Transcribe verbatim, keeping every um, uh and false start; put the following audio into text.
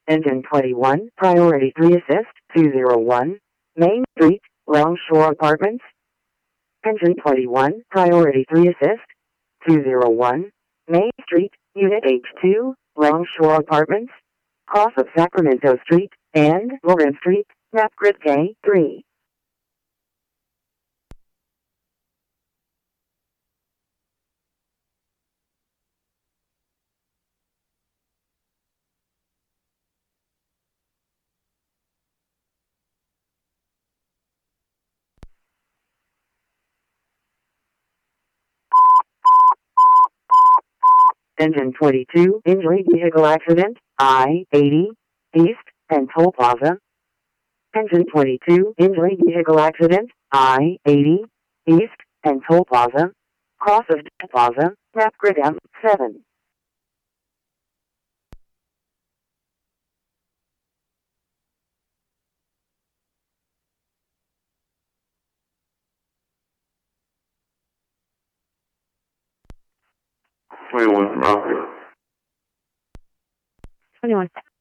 Engine twenty-one, Priority three Assist, two oh one, Main Street, Longshore Apartments. Engine twenty-one, Priority three Assist, two oh one, Main Street, Unit H two, Longshore Apartments, cross of Sacramento Street, and Logan Street, map grid K three. Engine twenty-two, injury vehicle accident, I eighty, East, and Toll Plaza. Engine twenty-two, injury vehicle accident, I eighty, East, and Toll Plaza, cross of Toll Plaza, map grid M seven. twenty-one, Roger. twenty-one.